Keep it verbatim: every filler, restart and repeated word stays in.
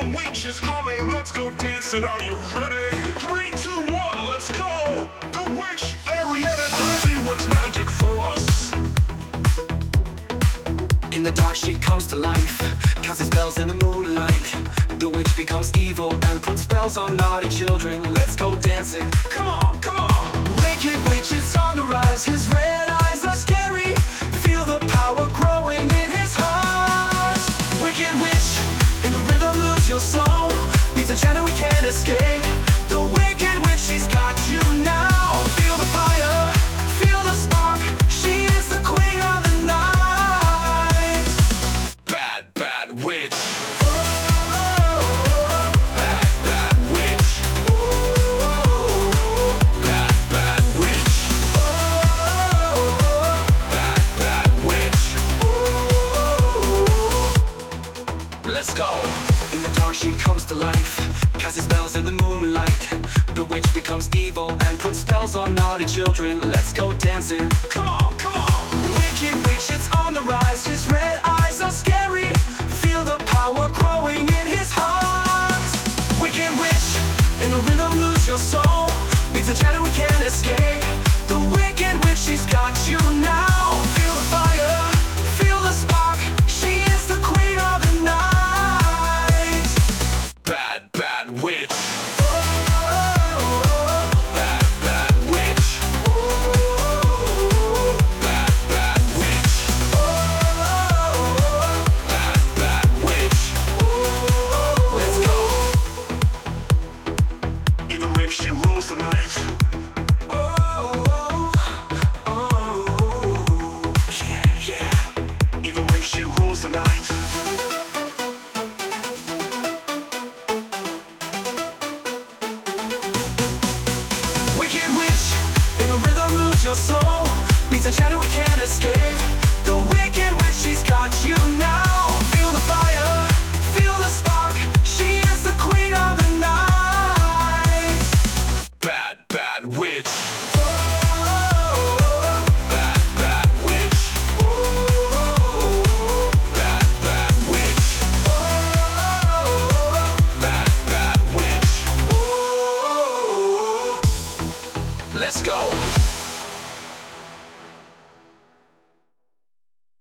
witch is coming, let's go dancing, are you ready? Three, two, one, let's go! The witch, Ariana, see what's magic for us. In the dark she comes to life, casting spells in the moonlight. The witch becomes evil and puts spells on naughty children. Let's go dancing, come on, come on. Wicked witch is on the rise, his red eyes are scary. Feel the power growing in his heart. Wicked witch, in the rhythm lose your soul. Beats a channel we can't escape. The wicked witch, she's got you now. Feel the fire, feel the spark. She is the queen of the night. Bad, bad witch. Let's go! In the dark she comes to life, casting spells in the moonlight. The witch becomes evil and puts spells on naughty children. Let's go dancing, come on, come on. Wicked witch, it's on the rise, his red eyes are scary. Feel the power growing in his heart. Wicked witch, in the rhythm lose your soul. Beats a channel we can't escape. The wicked witch, she's got you now. Feel the fire, feel the spark. She is the queen of the night. Bad, bad witch. Bad, bad witch. Bad, bad witch. Bad, bad witch. Let's go. In the witch, she rules the night. Oh, oh, Yeah, yeah. In the witch, she rules the night. wicked witch, in the rhythm lose your soul. Beats a channel we can't escape. The wicked witch, she's got you now. Feel the fire, feel the spark. She is the queen of the night. Bad, bad witch.